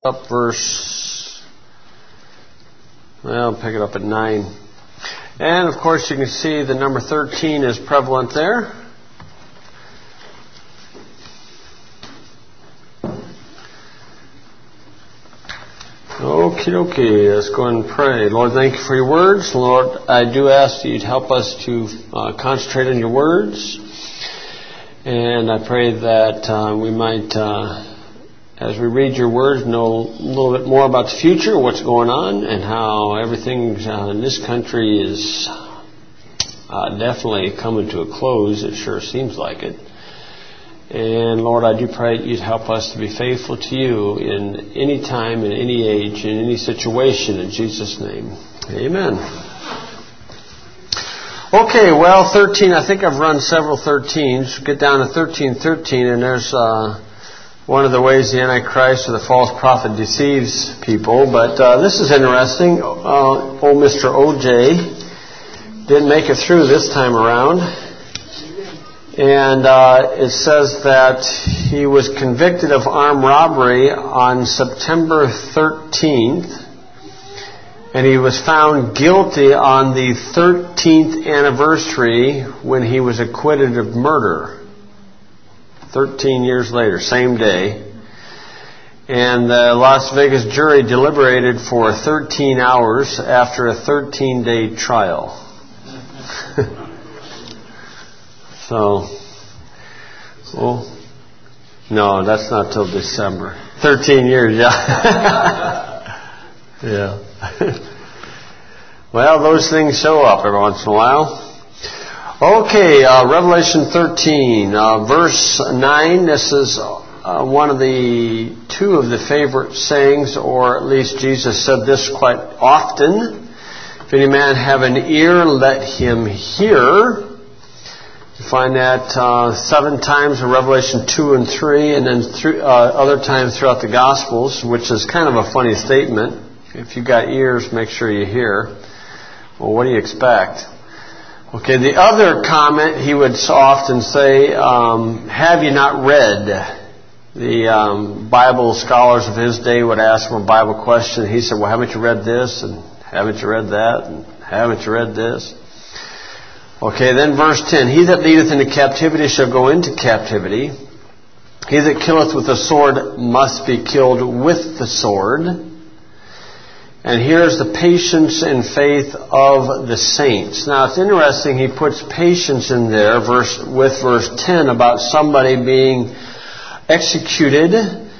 up pick it up at 9. And of course you can see the number 13 is prevalent there. Okie dokie, let's go and pray. Lord, thank you for your words. Lord, I do ask that you'd help us to concentrate on your words. And I pray that we might, as we read your words, know a little bit more about the future, what's going on, and how everything in this country is definitely coming to a close. It sure seems like it. And Lord, I do pray that you'd help us to be faithful to you in any time, in any age, in any situation, in Jesus' name. Amen. Okay, well, 13, I think I've run several 13s. Get down to 13:13, and there's one of the ways the Antichrist or the false prophet deceives people. But this is interesting. Old Mr. O.J. didn't make it through this time around. And it says that he was convicted of armed robbery on September 13th. And he was found guilty on the 13th anniversary when he was acquitted of murder. 13 years later, same day. And the Las Vegas jury deliberated for 13 hours after a 13-day trial. So, well, no, that's not till December. 13 years, yeah. Yeah. Well, those things show up every once in a while. Okay, Revelation 13, verse 9. This is one of two of the favorite sayings, or at least Jesus said this quite often. If any man have an ear, let him hear. You find that 7 times in Revelation 2 and 3, and then other times throughout the Gospels, which is kind of a funny statement. If you got ears, make sure you hear. Well, what do you expect? Okay, the other comment he would so often say, have you not read? The Bible scholars of his day would ask him a Bible question. He said, well, haven't you read this? And haven't you read that? And haven't you read this? Okay, then verse 10. He that leadeth into captivity shall go into captivity. He that killeth with the sword must be killed with the sword. And here's the patience and faith of the saints. Now it's interesting, he puts patience in there with verse 10 about somebody being executed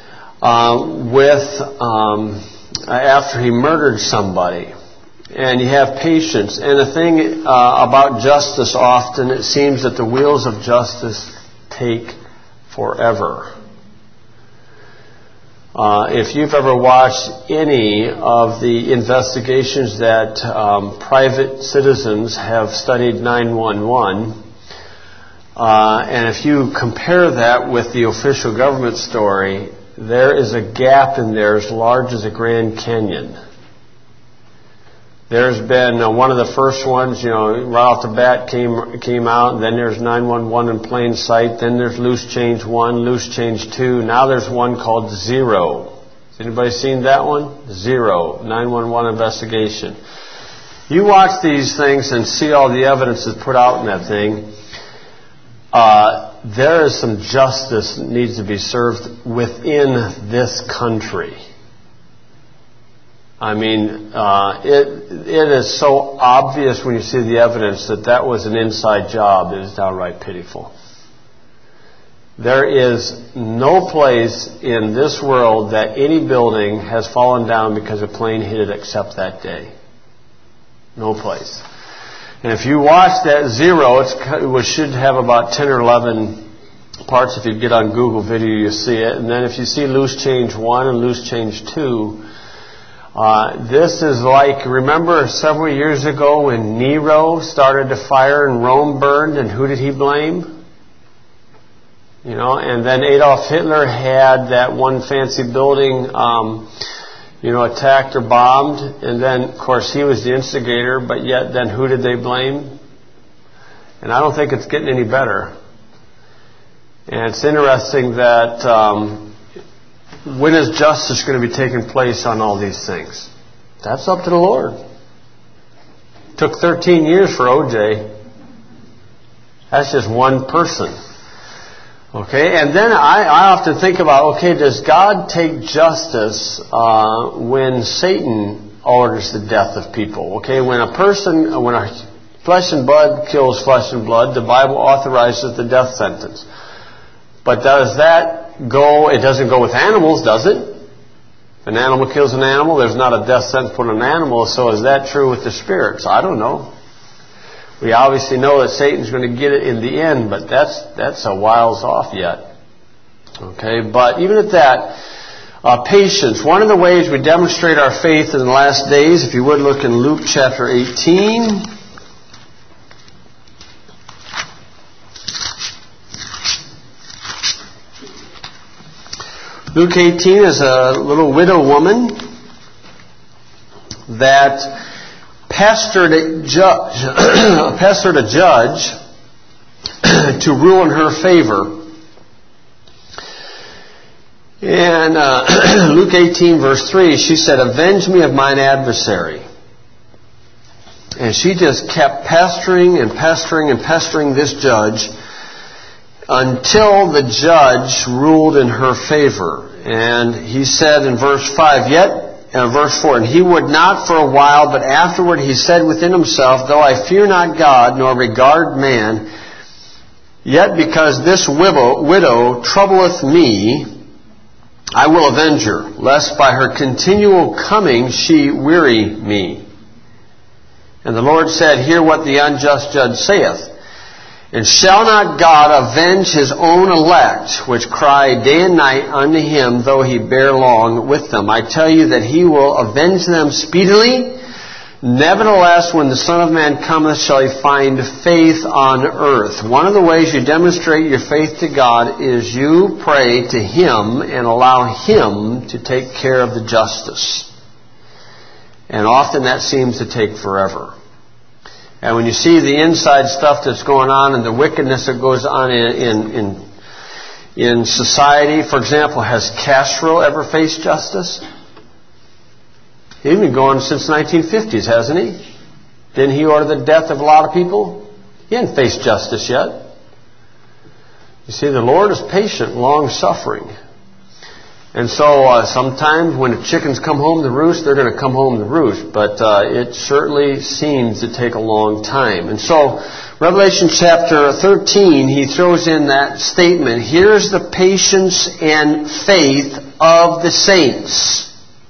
after he murdered somebody. And you have patience. And the thing about justice often, it seems that the wheels of justice take forever. If you've ever watched any of the investigations that private citizens have studied 911, and if you compare that with the official government story, there is a gap in there as large as the Grand Canyon. There's been one of the first ones, right off the bat came out, and then there's 911 in plain sight, then there's Loose Change 1, Loose Change 2, now there's one called Zero. Has anybody seen that one? Zero, 911 investigation. You watch these things and see all the evidence that's put out in that thing. There is some justice that needs to be served within this country. I mean, it is so obvious when you see the evidence that was an inside job. It is downright pitiful. There is no place in this world that any building has fallen down because a plane hit it except that day. No place. And if you watch that Zero, it should have about 10 or 11 parts. If you get on Google Video, you'll see it. And then if you see Loose Change 1 and Loose Change 2, this is like, remember several years ago when Nero started to fire and Rome burned, and who did he blame? And then Adolf Hitler had that one fancy building, attacked or bombed, and then, of course, he was the instigator, but yet then who did they blame? And I don't think it's getting any better. And it's interesting that when is justice going to be taking place on all these things? That's up to the Lord. It took 13 years for O.J. That's just one person. Okay, and then I often think about, okay, does God take justice when Satan orders the death of people? Okay, when a flesh and blood kills flesh and blood, the Bible authorizes the death sentence. But does that go, it doesn't go with animals, does it? If an animal kills an animal, there's not a death sentence for an animal, so is that true with the spirits? I don't know. We obviously know that Satan's going to get it in the end, but that's a whiles off yet. Okay, but even at that, patience. One of the ways we demonstrate our faith in the last days, if you would look in Luke chapter 18. Luke 18 is a little widow woman that pestered a judge to rule in her favor. And Luke 18 verse 3, she said, "Avenge me of mine adversary." And she just kept pestering and pestering and pestering this judge until the judge ruled in her favor. And he said in verse 5, verse 4, "And he would not for a while, but afterward he said within himself, Though I fear not God, nor regard man, yet because this widow troubleth me, I will avenge her, lest by her continual coming she weary me. And the Lord said, Hear what the unjust judge saith. And shall not God avenge his own elect, which cry day and night unto him, though he bear long with them? I tell you that he will avenge them speedily. Nevertheless, when the Son of Man cometh, shall he find faith on earth?" One of the ways you demonstrate your faith to God is you pray to him and allow him to take care of the justice. And often that seems to take forever. And when you see the inside stuff that's going on and the wickedness that goes on in society, for example, has Castro ever faced justice? He's been going since the 1950s, hasn't he? Didn't he order the death of a lot of people? He hasn't faced justice yet. You see, the Lord is patient, long-suffering. And so sometimes when the chickens come home to roost, they're going to come home to roost. But it certainly seems to take a long time. And so Revelation chapter 13, he throws in that statement, "Here's the patience and faith of the saints."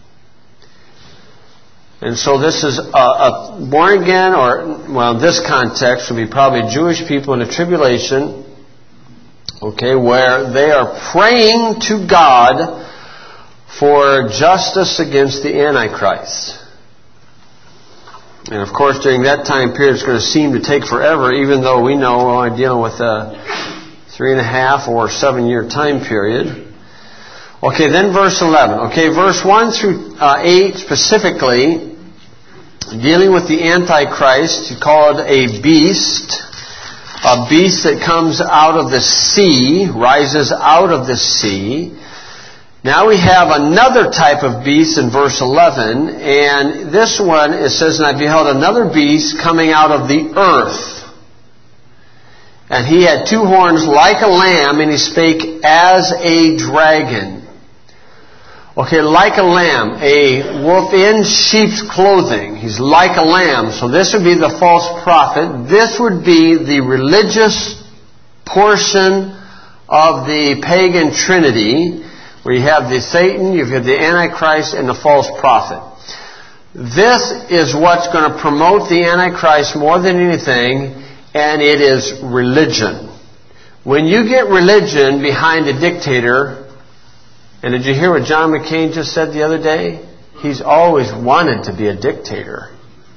And so this is a born again, or, well, in this context would be probably Jewish people in the tribulation, okay, where they are praying to God for justice against the Antichrist. And of course, during that time period, it's going to seem to take forever, even though we know we're only dealing with a 3.5 or 7 year time period. Okay, then verse 11. Okay, verse 1 through 8 specifically, dealing with the Antichrist, he called a beast that comes out of the sea, rises out of the sea. Now we have another type of beast in verse 11, and this one, it says, "And I beheld another beast coming out of the earth. And he had 2 horns like a lamb, and he spake as a dragon." Okay, like a lamb, a wolf in sheep's clothing. He's like a lamb. So this would be the false prophet. This would be the religious portion of the pagan trinity, where you have the Satan, you have the Antichrist, and the false prophet. This is what's going to promote the Antichrist more than anything, and it is religion. When you get religion behind a dictator, and did you hear what John McCain just said the other day? He's always wanted to be a dictator.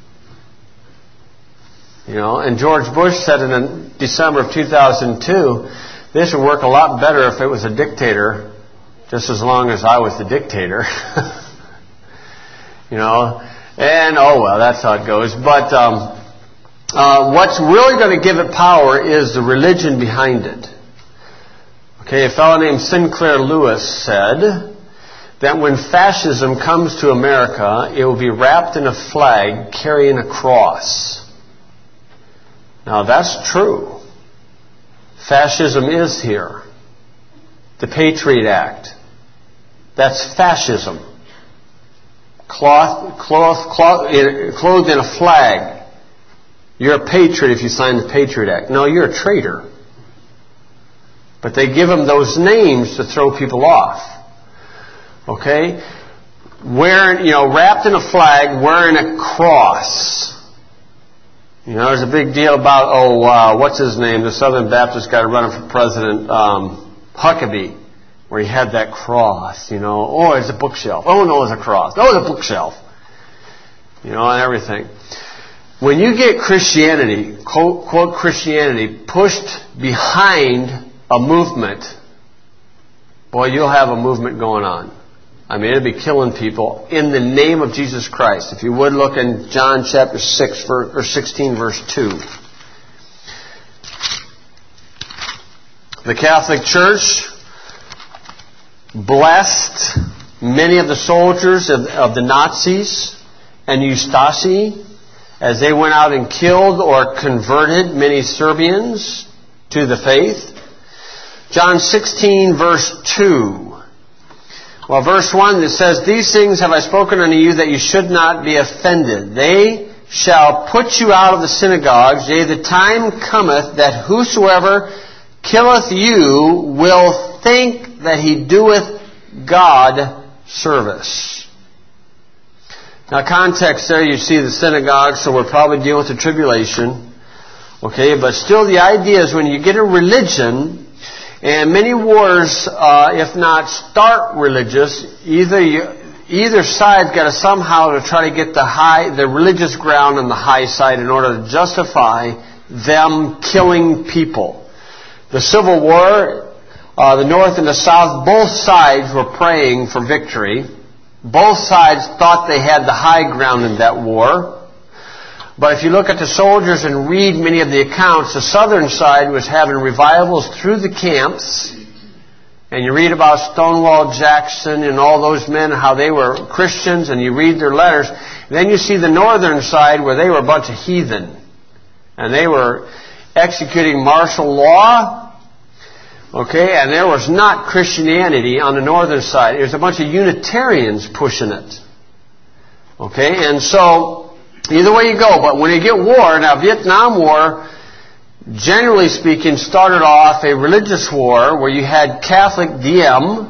You know, and George Bush said in December of 2002, this would work a lot better if it was a dictator, just as long as I was the dictator. You know, and oh well, that's how it goes. But what's really going to give it power is the religion behind it. Okay, a fellow named Sinclair Lewis said that when fascism comes to America, it will be wrapped in a flag carrying a cross. Now that's true. Fascism is here. The Patriot Act. That's fascism. Clothed in a flag. You're a patriot if you sign the Patriot Act. No, you're a traitor. But they give them those names to throw people off. Okay? Wrapped in a flag, wearing a cross. There's a big deal about, what's his name? The Southern Baptist guy running for president, Huckabee, where he had that cross, Oh, it's a bookshelf. Oh, no, it's a cross. Oh, it's a bookshelf. And everything. When you get Christianity, quote Christianity, pushed behind a movement, boy, you'll have a movement going on. It'll be killing people in the name of Jesus Christ. If you would look in John chapter 16, verse 2. The Catholic Church blessed many of the soldiers of the Nazis and Ustashi as they went out and killed or converted many Serbians to the faith. John 16, verse 2. Well, verse 1, it says, "These things have I spoken unto you, that you should not be offended. They shall put you out of the synagogues. Yea, the time cometh that whosoever killeth you will think that he doeth God service." Now, context there, you see the synagogue, so we're probably dealing with the tribulation. Okay, but still the idea is when you get a religion, and many wars, if not start religious, either side's got to somehow to try to get the religious ground on the high side in order to justify them killing people. The Civil War, the North and the South, both sides were praying for victory. Both sides thought they had the high ground in that war. But if you look at the soldiers and read many of the accounts, the southern side was having revivals through the camps. And you read about Stonewall Jackson and all those men, how they were Christians, and you read their letters. Then you see the northern side where they were a bunch of heathen. And they were executing martial law. Okay, and there was not Christianity on the northern side. There's a bunch of Unitarians pushing it. Okay, and so either way you go, but when you get war, now Vietnam War, generally speaking, started off a religious war where you had Catholic Diem,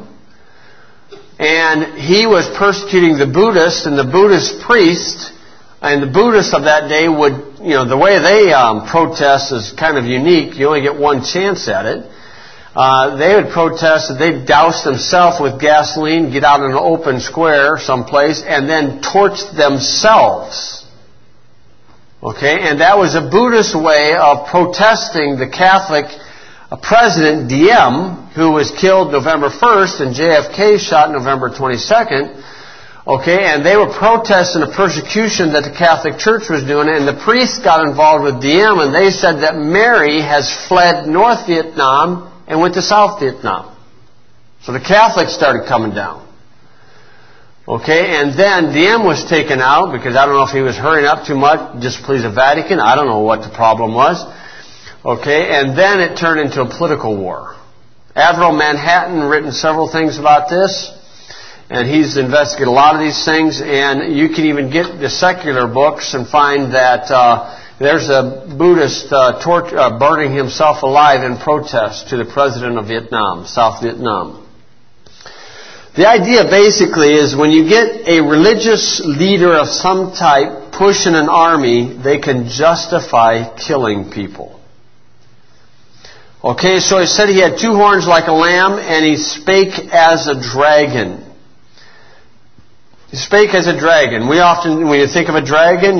and he was persecuting the Buddhists and the Buddhist priest, and the Buddhists of that day would, the way they protest is kind of unique. You only get one chance at it. They would protest that they'd douse themselves with gasoline, get out in an open square someplace, and then torch themselves. Okay, and that was a Buddhist way of protesting the Catholic President Diem, who was killed November 1st and JFK shot November 22nd. Okay, and they were protesting the persecution that the Catholic Church was doing, and the priests got involved with Diem, and they said that Mary has fled North Vietnam and went to South Vietnam. So the Catholics started coming down. Okay, and then Diem was taken out because I don't know if he was hurrying up too much, just to please the Vatican. I don't know what the problem was. Okay, and then it turned into a political war. Admiral Manhattan written several things about this, and he's investigated a lot of these things, and you can even get the secular books and find that there's a Buddhist burning himself alive in protest to the president of Vietnam, South Vietnam. The idea basically is when you get a religious leader of some type pushing an army, they can justify killing people. Okay, so he said he had two horns like a lamb, and he spake as a dragon. He spake as a dragon. We often, when you think of a dragon,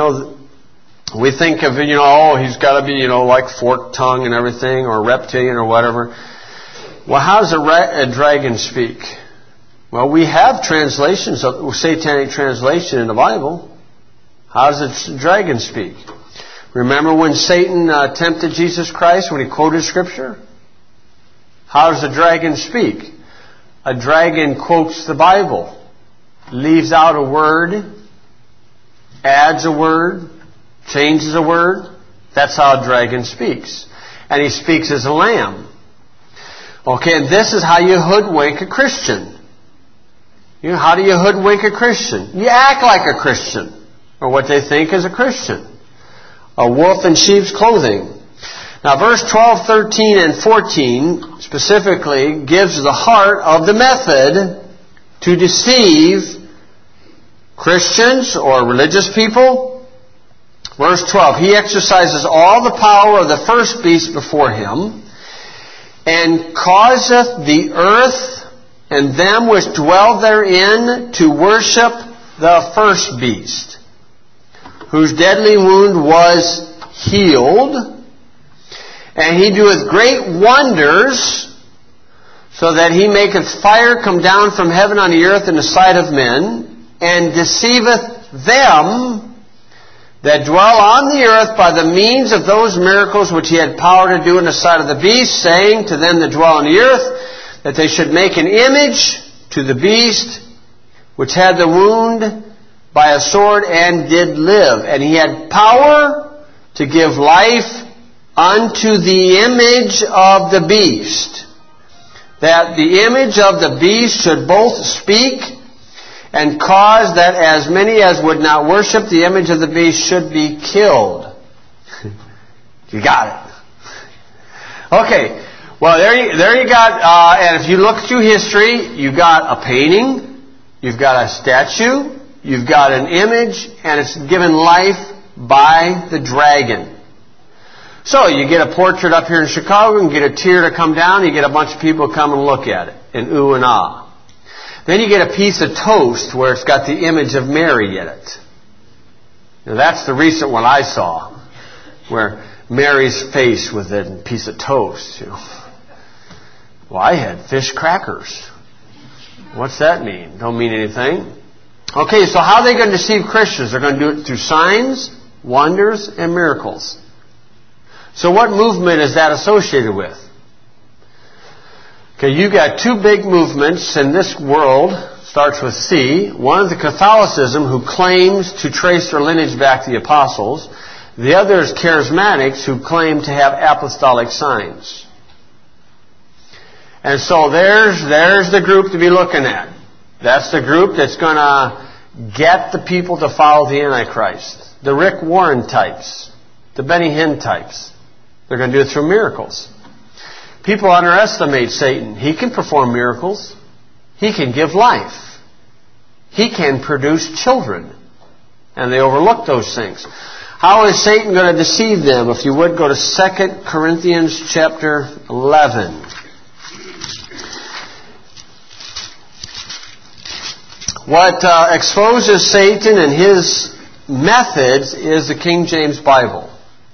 we think of, he's got to be, like forked tongue and everything, or reptilian or whatever. Well, how does a dragon speak? Well, we have translations, of satanic translation in the Bible. How does the dragon speak? Remember when Satan tempted Jesus Christ when he quoted Scripture? How does the dragon speak? a dragon quotes the Bible, leaves out a word, adds a word, changes a word. That's how a dragon speaks. And he speaks as a lamb. Okay, and this is how you hoodwink a Christian. You know, how do you hoodwink a Christian? You act like a Christian, or what they think is a Christian. A wolf in sheep's clothing. Now, verse 12, 13, and 14 specifically gives the heart of the method to deceive Christians or religious people. Verse 12, he exercises all the power of the first beast before him, and causeth the earth and them which dwell therein to worship the first beast, whose deadly wound was healed. And he doeth great wonders, so that he maketh fire come down from heaven on the earth in the sight of men, and deceiveth them that dwell on the earth by the means of those miracles which he had power to do in the sight of the beast, saying to them that dwell on the earth, that they should make an image to the beast which had the wound by a sword and did live. And he had power to give life unto the image of the beast, that the image of the beast should both speak and cause that as many as would not worship the image of the beast should be killed. You got it. Okay. Well, there you got, and if you look through history, you've got a painting, you've got a statue, you've got an image, and it's given life by the dragon. So you get a portrait up here in Chicago, and get a tear to come down, you get a bunch of people come and look at it, and ooh and ah. Then you get a piece of toast where it's got the image of Mary in it. Now that's the recent one I saw, where Mary's face with a piece of toast, you know. Well, I had fish crackers. What's that mean? Don't mean anything. Okay, so how are they going to deceive Christians? They're going to do it through signs, wonders, and miracles. So what movement is that associated with? Okay, you got two big movements in this world. Starts with C. One is the Catholicism, who claims to trace their lineage back to the apostles. The other is Charismatics, who claim to have apostolic signs. And so there's the group to be looking at. That's the group that's going to get the people to follow the Antichrist. The Rick Warren types. The Benny Hinn types. They're going to do it through miracles. People underestimate Satan. He can perform miracles. He can give life. He can produce children. And they overlook those things. How is Satan going to deceive them? If you would, go to 2 Corinthians chapter 11. What exposes Satan and his methods is the King James Bible.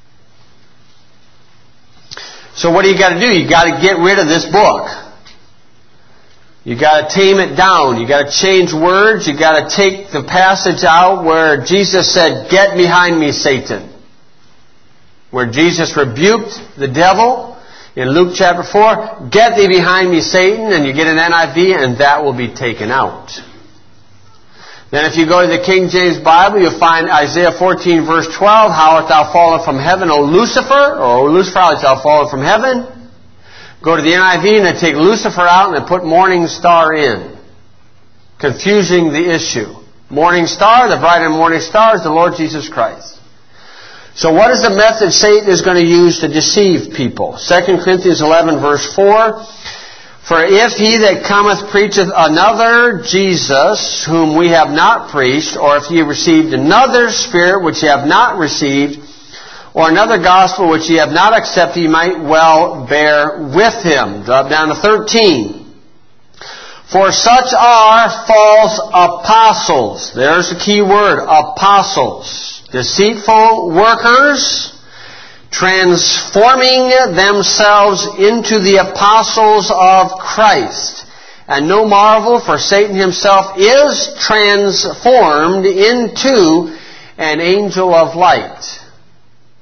So what do you got to do? You got to get rid of this book. You got to tame it down. You got to change words. You got to take the passage out where Jesus said, "Get behind me, Satan." Where Jesus rebuked the devil in Luke chapter 4, "Get thee behind me, Satan," and you get an NIV, and that will be taken out. Then if you go to the King James Bible, you'll find Isaiah 14 verse 12, "How art thou fallen from heaven, O Lucifer?" Or, "O Lucifer, how art thou fallen from heaven?" Go to the NIV and then take Lucifer out and then put morning star in. Confusing the issue. Morning star, the bright and morning star is the Lord Jesus Christ. So what is the method Satan is going to use to deceive people? 2 Corinthians 11 verse 4, "For if he that cometh preacheth another Jesus, whom we have not preached, or if ye received another spirit which ye have not received, or another gospel which ye have not accepted, ye might well bear with him." Drop down to 13. "For such are false apostles." There's the key word, apostles. "Deceitful workers, transforming themselves into the apostles of Christ. And no marvel, for Satan himself is transformed into an angel of light."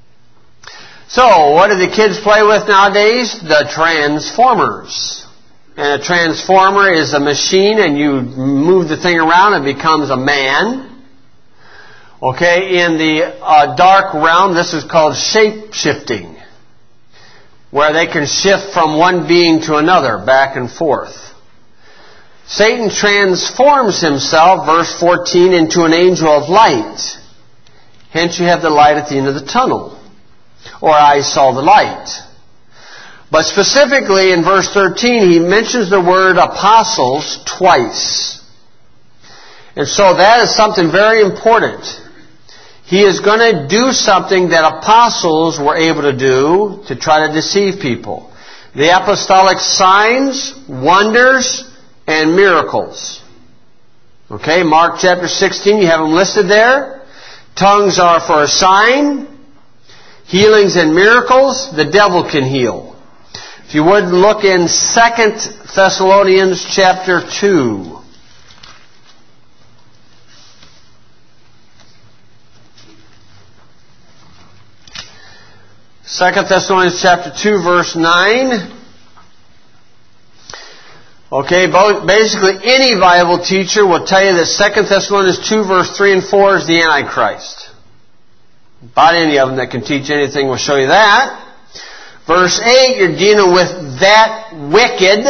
So, what do the kids play with nowadays? The Transformers. And a transformer is a machine, and you move the thing around and it becomes a man. Okay, in the dark realm, this is called shape-shifting, where they can shift from one being to another, back and forth. Satan transforms himself, verse 14, into an angel of light. Hence you have the light at the end of the tunnel. Or I saw the light. But specifically in verse 13, he mentions the word apostles twice. And so that is something very important. He is going to do something that apostles were able to do to try to deceive people. The apostolic signs, wonders, and miracles. Okay, Mark chapter 16, you have them listed there. Tongues are for a sign. Healings and miracles, the devil can heal. If you would look in 2 Thessalonians chapter 2. Second Thessalonians chapter 2 verse 9. Okay, basically any Bible teacher will tell you that 2 Thessalonians 2 verse 3 and 4 is the Antichrist. About any of them that can teach anything will show you that. Verse 8, you're dealing with that wicked.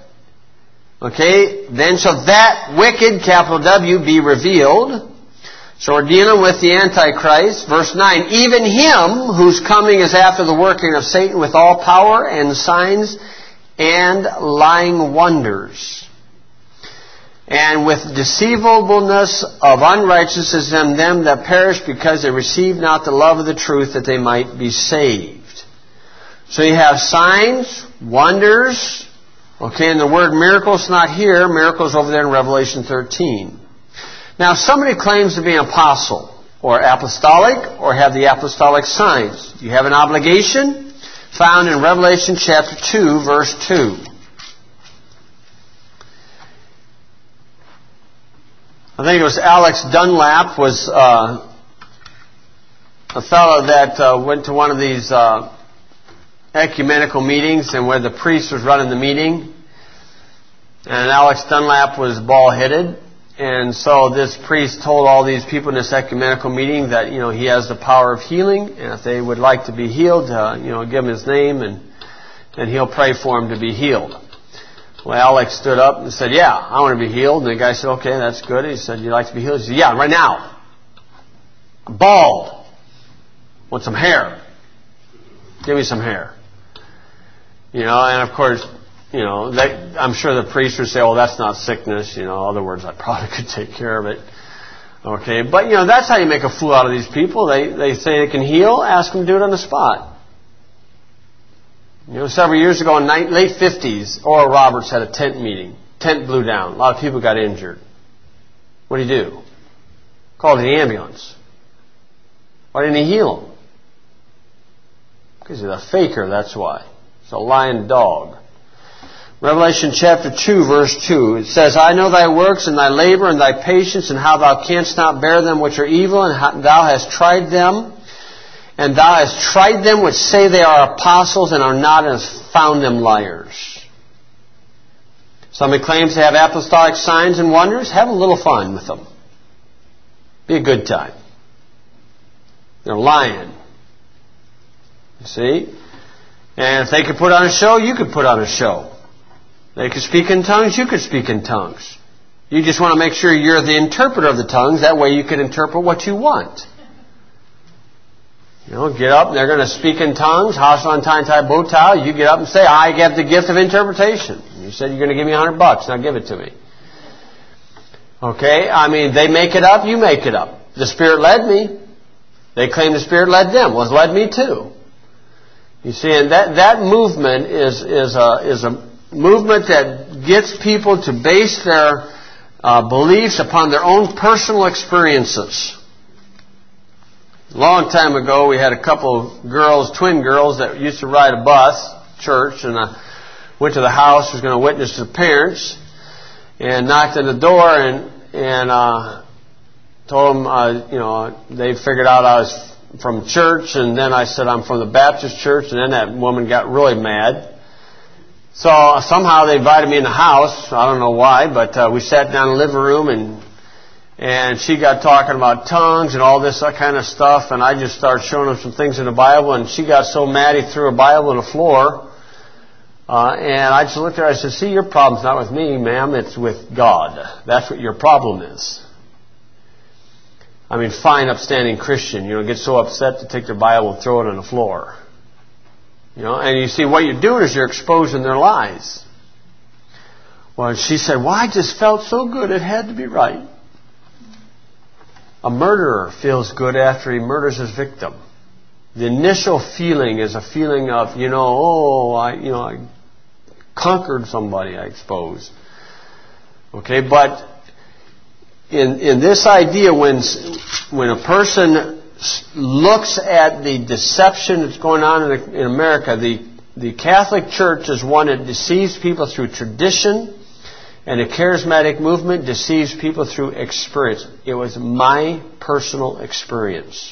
Okay, then shall that wicked, capital W, be revealed. So we're dealing with the Antichrist. Verse 9, even him whose coming is after the working of Satan with all power and signs and lying wonders, and with deceivableness of unrighteousness in them that perish, because they receive not the love of the truth, that they might be saved. So you have signs, wonders. Okay, and the word miracles not here. Miracles over there in Revelation 13. Now, if somebody claims to be an apostle or apostolic or have the apostolic signs, you have an obligation found in Revelation chapter 2, verse 2. I think it was Alex Dunlap was a fellow that went to one of these ecumenical meetings, and where the priest was running the meeting, and Alex Dunlap was bald-headed, and so this priest told all these people in this ecumenical meeting that, you know, he has the power of healing, and if they would like to be healed, give him his name, and he'll pray for him to be healed. Well, Alex stood up and said, yeah, I want to be healed. And the guy said, okay, that's good. He said, you'd like to be healed? He said, yeah, right now. I'm bald. Want some hair. Give me some hair. You know, and of course, you know, I'm sure the priest would say, well, that's not sickness. You know, in other words, I probably could take care of it. Okay, but, you know, that's how you make a fool out of these people. They say they can heal. Ask them to do it on the spot. You know, several years ago in late 50s, Oral Roberts had a tent meeting. Tent blew down. A lot of people got injured. What did he do? Called the ambulance. Why didn't he heal them? Because he's a faker, that's why. He's a lying dog. Revelation chapter 2, verse 2. It says, I know thy works and thy labor and thy patience, and how thou canst not bear them which are evil, and how thou hast tried them. And thou hast tried them which say they are apostles and are not, and hast found them liars. Somebody claims to have apostolic signs and wonders. Have a little fun with them. Be a good time. They're lying. You see? And if they could put on a show, you could put on a show. They could speak in tongues, you could speak in tongues. You just want to make sure you're the interpreter of the tongues. That way you can interpret what you want. You know, get up and they're going to speak in tongues. Hashan Tai Tai Botao. You get up and say, I have the gift of interpretation. You said you're going to give me $100. Now give it to me. Okay? I mean, they make it up, you make it up. The Spirit led me. They claim the Spirit led them. Well, it led me too. You see, and that movement is a movement that gets people to base their beliefs upon their own personal experiences. A long time ago, we had a couple girls, twin girls, that used to ride a bus, church, and I went to the house, was going to witness to the parents, and knocked on the door, and told them, they figured out I was from church, and then I said I'm from the Baptist church, and then that woman got really mad. So somehow they invited me in the house. I don't know why, but we sat down in the living room and she got talking about tongues and all this kind of stuff, and I just started showing her some things in the Bible, and she got so mad he threw her Bible on the floor. And I just looked at her, I said, see, your problem's not with me, ma'am, it's with God. That's what your problem is. I mean, fine, upstanding Christian, get so upset to take their Bible and throw it on the floor. And you see, what you're doing is you're exposing their lies. Well, she said, well, I just felt so good, it had to be right. A murderer feels good after he murders his victim. The initial feeling is a feeling of, I conquered somebody, I suppose. Okay, but in this idea, when a person looks at the deception that's going on in America, the Catholic Church is one that deceives people through tradition, and the charismatic movement deceives people through experience. It was my personal experience.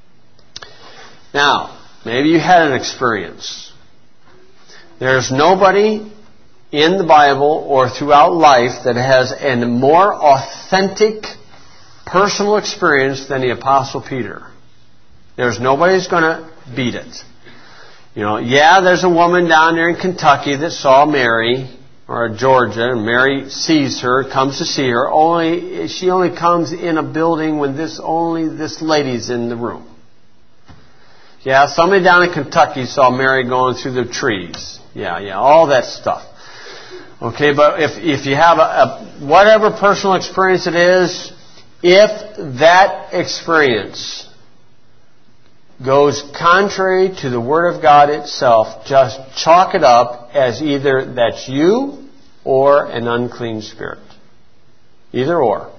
Now, maybe you had an experience. There's nobody in the Bible or throughout life that has a more authentic personal experience than the Apostle Peter. There's nobody who's going to beat it. There's a woman down there in Kentucky that saw Mary, or Georgia, and Mary sees her, comes to see her. She only comes in a building when this lady's in the room. Yeah, somebody down in Kentucky saw Mary going through the trees. Yeah, all that stuff. Okay, but if you have whatever personal experience it is, if that experience goes contrary to the Word of God itself, just chalk it up as either that's you or an unclean spirit. Either or.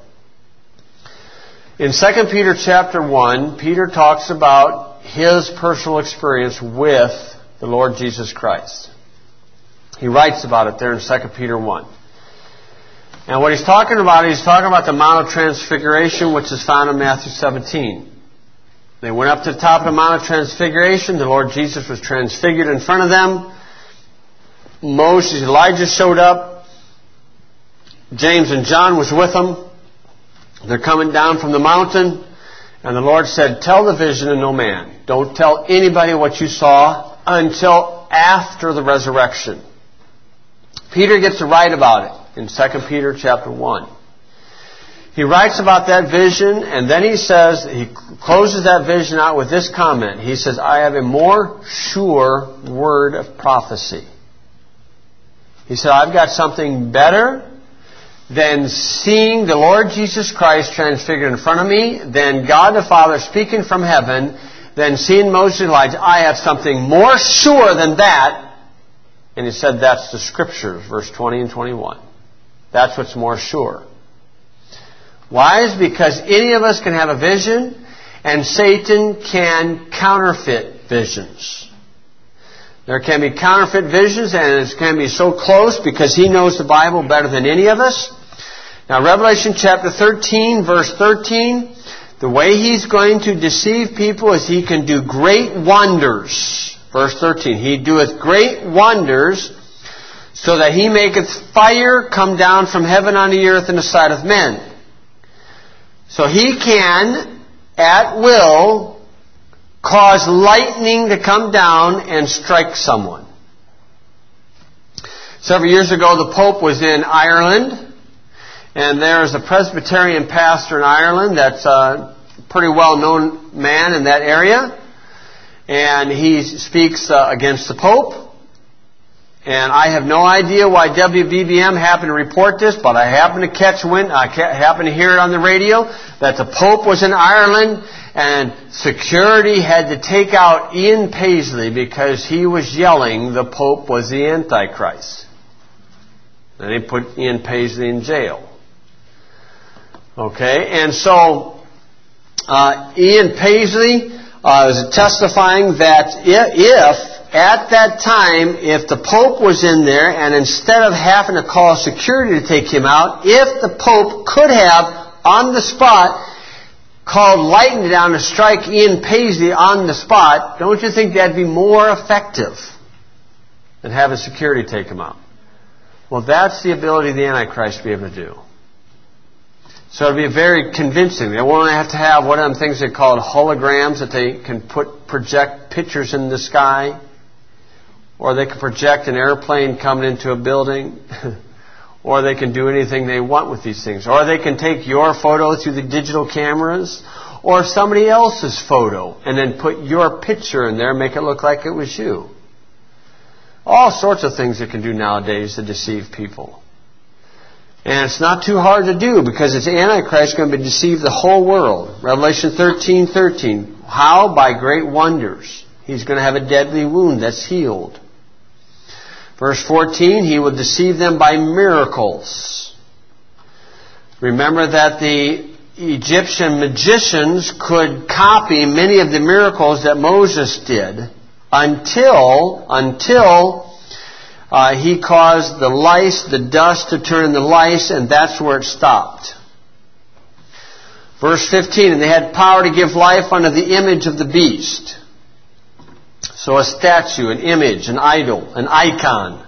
In 2 Peter chapter 1, Peter talks about his personal experience with the Lord Jesus Christ. He writes about it there in 2 Peter 1. And what he's talking about the Mount of Transfiguration, which is found in Matthew 17. They went up to the top of the Mount of Transfiguration. The Lord Jesus was transfigured in front of them. Moses, Elijah showed up. James and John was with them. They're coming down from the mountain. And the Lord said, tell the vision to no man. Don't tell anybody what you saw until after the resurrection. Peter gets to write about it in 2 Peter chapter 1. He writes about that vision, and then he closes that vision out with this comment. He says, I have a more sure word of prophecy. He said, I've got something better than seeing the Lord Jesus Christ transfigured in front of me, than God the Father speaking from heaven, than seeing Moses and Elijah. I have something more sure than that. And he said that's the Scriptures, verse 20 and 21. That's what's more sure. Why? Is because any of us can have a vision, and Satan can counterfeit visions. There can be counterfeit visions, and it can be so close because he knows the Bible better than any of us. Now, Revelation chapter 13, verse 13, the way he's going to deceive people is he can do great wonders. Verse 13, he doeth great wonders, so that he maketh fire come down from heaven on the earth in the sight of men. So he can, at will, cause lightning to come down and strike someone. Several years ago, the Pope was in Ireland, and there's a Presbyterian pastor in Ireland that's a pretty well-known man in that area. And he speaks against the Pope. And I have no idea why WBBM happened to report this, but I happened to happened to hear it on the radio that the Pope was in Ireland and security had to take out Ian Paisley because he was yelling the Pope was the Antichrist. And they put Ian Paisley in jail. Okay, and so Ian Paisley is testifying that if at that time, if the Pope was in there, and instead of having to call security to take him out, if the Pope could have, on the spot, called lightning down to strike Ian Paisley on the spot, don't you think that'd be more effective? and have his security take him out. Well, that's the ability of the Antichrist to be able to do. So it'll be very convincing. They won't have to have one of them things they call holograms, that they can project pictures in the sky, or they can project an airplane coming into a building, or they can do anything they want with these things. Or they can take your photo through the digital cameras, or somebody else's photo, and then put your picture in there and make it look like it was you. All sorts of things they can do nowadays to deceive people. And it's not too hard to do, because it's Antichrist going to deceive the whole world. Revelation 13:13. How? By great wonders. He's going to have a deadly wound that's healed. Verse 14, he will deceive them by miracles. Remember that the Egyptian magicians could copy many of the miracles that Moses did until he caused the lice, the dust to turn into lice, and that's where it stopped. Verse 15, and they had power to give life unto the image of the beast. So a statue, an image, an idol, an icon.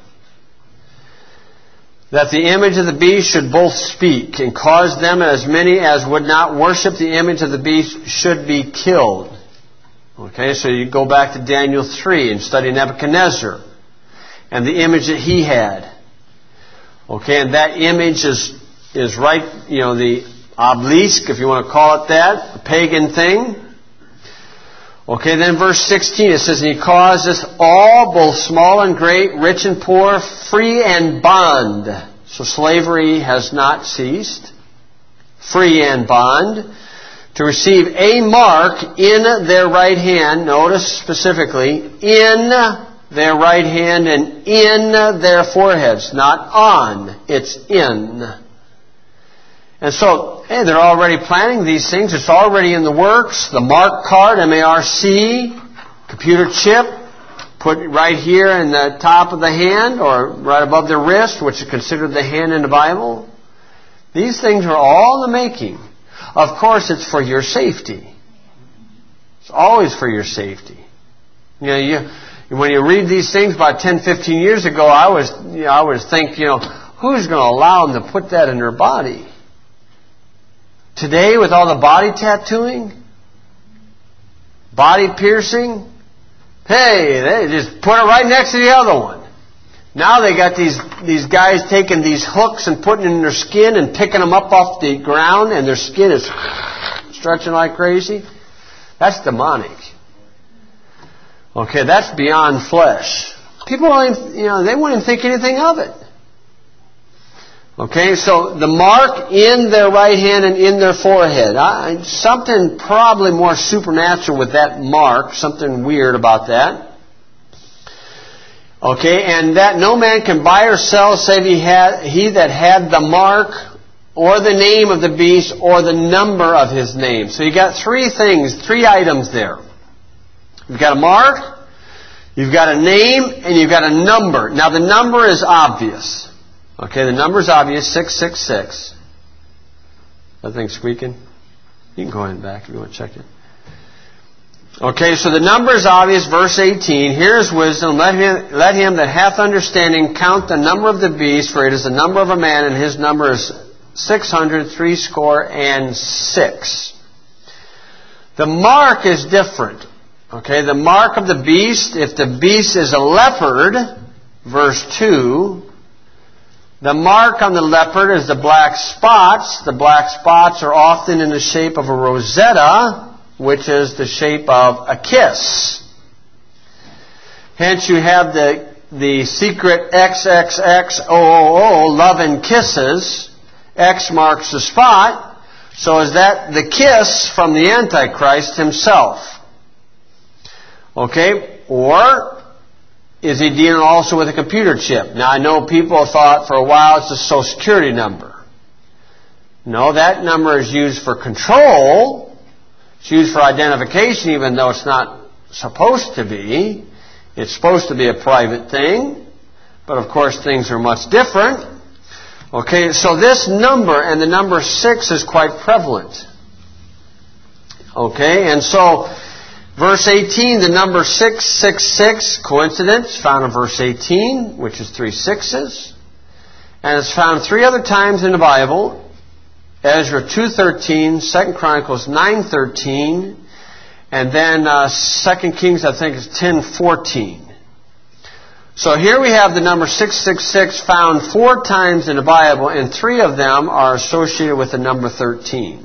That the image of the beast should both speak, and cause them, as many as would not worship the image of the beast should be killed. Okay, so you go back to Daniel 3 and study Nebuchadnezzar and the image that he had. Okay, and that image is right, the obelisk, if you want to call it that, a pagan thing. Okay, then verse 16, it says, and he causeth all, both small and great, rich and poor, free and bond. So slavery has not ceased. Free and bond. To receive a mark in their right hand, notice specifically, in their right hand and in their foreheads. Not on, it's in. And so, they're already planning these things. It's already in the works. The mark card, M-A-R-C, computer chip, put right here in the top of the hand or right above the wrist, which is considered the hand in the Bible. These things are all in the making. Of course, it's for your safety. It's always for your safety. When you read these things about 10, 15 years ago, I was think, who's going to allow them to put that in their body? Today, with all the body tattooing, body piercing, hey, they just put it right next to the other one. Now they got these guys taking these hooks and putting them in their skin and picking them up off the ground, and their skin is stretching like crazy. That's demonic. Okay, that's beyond flesh. People don't even, they wouldn't even think anything of it. Okay, so the mark in their right hand and in their forehead. Something probably more supernatural with that mark. Something weird about that. Okay, and that no man can buy or sell save he that had the mark or the name of the beast or the number of his name. So you got three items there. You've got a mark, you've got a name, and you've got a number. Now the number is obvious. Okay, the number's obvious, 666. That thing squeaking? You can go ahead and back if you want to check it. Okay, so the number is obvious, verse 18. Here's wisdom. Let him that hath understanding count the number of the beast, for it is the number of a man, and his number is 666. The mark is different. Okay, the mark of the beast, if the beast is a leopard, verse 2, the mark on the leopard is the black spots. The black spots are often in the shape of a rosetta, which is the shape of a kiss. Hence you have the secret XXXOOO, love and kisses. X marks the spot. So is that the kiss from the Antichrist himself? Okay, or is he dealing also with a computer chip? Now, I know people thought for a while it's a Social Security number. No, that number is used for control. It's used for identification, even though it's not supposed to be. It's supposed to be a private thing. But, of course, things are much different. Okay, so this number and the number 6 is quite prevalent. Okay, and so Verse 18, the number 666, coincidence, found in verse 18, which is 3 sixes. And it's found 3 other times in the Bible. Ezra 2:13, 2 Chronicles 9:13, and then 2 Kings, I think, is 10:14. So here we have the number 666 found 4 times in the Bible, and 3 of them are associated with the number 13.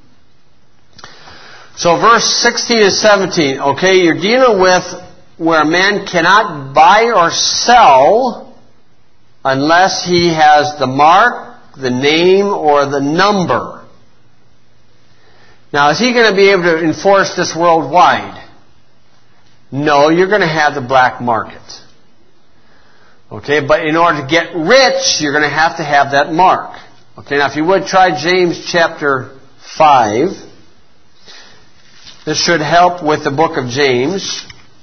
So verse 16 and 17, okay, you're dealing with where a man cannot buy or sell unless he has the mark, the name, or the number. Now, is he going to be able to enforce this worldwide? No, you're going to have the black market. Okay, but in order to get rich, you're going to have that mark. Okay, now if you would try James chapter 5. This should help with the book of James.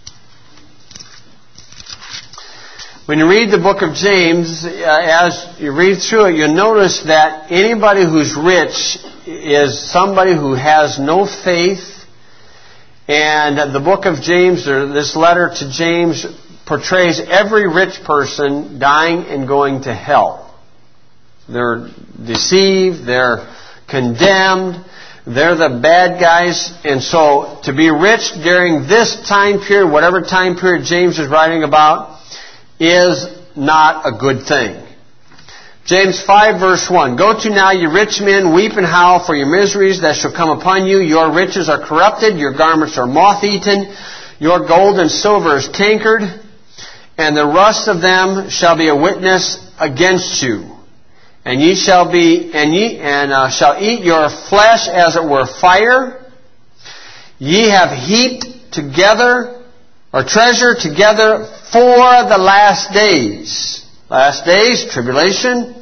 When you read the book of James, as you read through it, you'll notice that anybody who's rich is somebody who has no faith. And the book of James, or this letter to James, portrays every rich person dying and going to hell. They're deceived, they're condemned, they're the bad guys. And so to be rich during this time period, whatever time period James is writing about, is not a good thing. James 5 verse 1. Go to now, you rich men, weep and howl for your miseries that shall come upon you. Your riches are corrupted, your garments are moth-eaten, your gold and silver is cankered, and the rust of them shall be a witness against you. And ye shall shall eat your flesh as it were fire. Ye have heaped together, or treasure together for the last days. Last days, tribulation.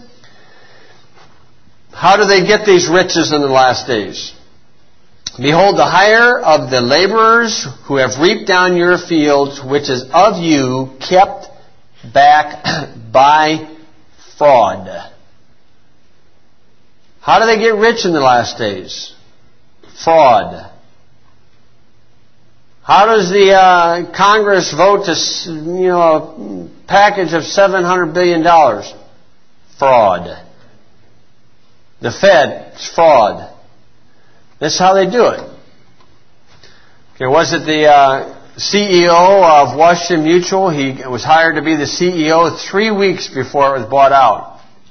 How do they get these riches in the last days? Behold, the hire of the laborers who have reaped down your fields, which is of you kept back by fraud. How do they get rich in the last days? Fraud. How does the Congress vote to, a package of $700 billion? Fraud. The Fed, it's fraud. That's how they do it. Okay, was it the CEO of Washington Mutual? He was hired to be the CEO 3 weeks before it was bought out.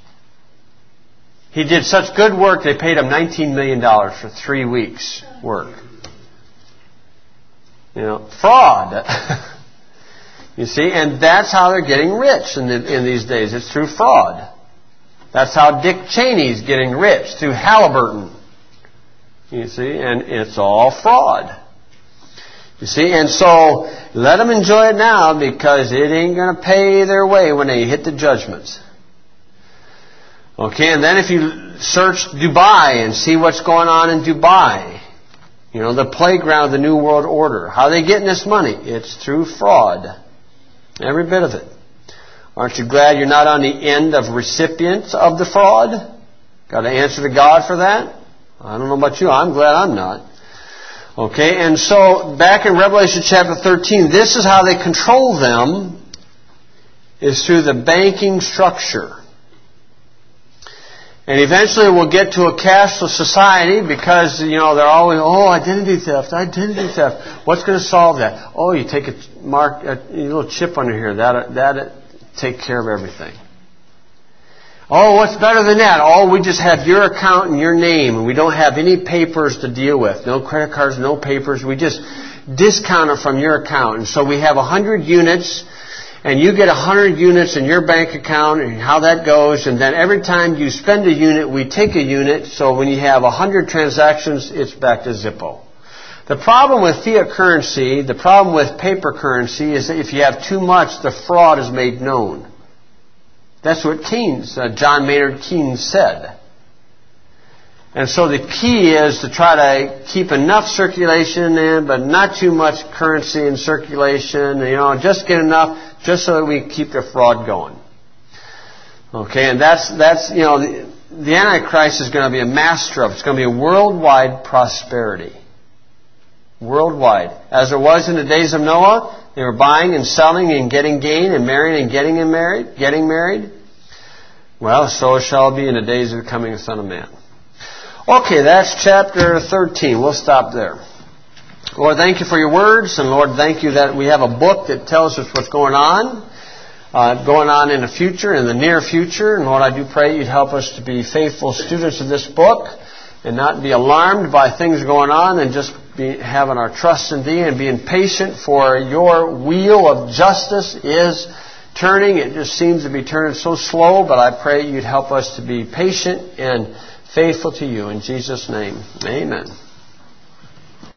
He did such good work, they paid him $19 million for 3 weeks' work. Fraud. You see, and that's how they're getting rich in these days. It's through fraud. That's how Dick Cheney's getting rich, through Halliburton. You see, and it's all fraud. You see, and so let them enjoy it now, because it ain't going to pay their way when they hit the judgments. Okay, and then if you search Dubai and see what's going on in Dubai, the playground of the New World Order, how are they getting this money? It's through fraud. Every bit of it. Aren't you glad you're not on the end of recipients of the fraud? Got to answer to God for that? I don't know about you. I'm glad I'm not. Okay, and so back in Revelation chapter 13, this is how they control them, is through the banking structure. And eventually we'll get to a cashless society, because, they're always, identity theft. What's going to solve that? Oh, you take a little chip under here. That'll take care of everything. Oh, what's better than that? Oh, we just have your account and your name, and we don't have any papers to deal with. No credit cards, no papers. We just discount it from your account. And so we have 100 units, and you get 100 units in your bank account, and how that goes. And then every time you spend a unit, we take a unit. So when you have 100 transactions, it's back to Zippo. The problem with fiat currency, the problem with paper currency, is that if you have too much, the fraud is made known. That's what John Maynard Keynes said. And so the key is to try to keep enough circulation in, but not too much currency in circulation. Just get enough, just so that we keep the fraud going. Okay, and that's the Antichrist is going to be a master of. It's going to be a worldwide prosperity. worldwide. As there was in the days of Noah, they were buying and selling and getting gain and marrying and getting married. Well, so shall it be in the days of the coming of the Son of Man. Okay, that's chapter 13. We'll stop there. Lord, thank you for your words, and Lord, thank you that we have a book that tells us what's going on in the future, in the near future. And Lord, I do pray you'd help us to be faithful students of this book and not be alarmed by things going on, and just be having our trust in Thee and being patient, for your wheel of justice is turning. It just seems to be turning so slow, but I pray you'd help us to be patient and faithful to you. In Jesus' name, amen.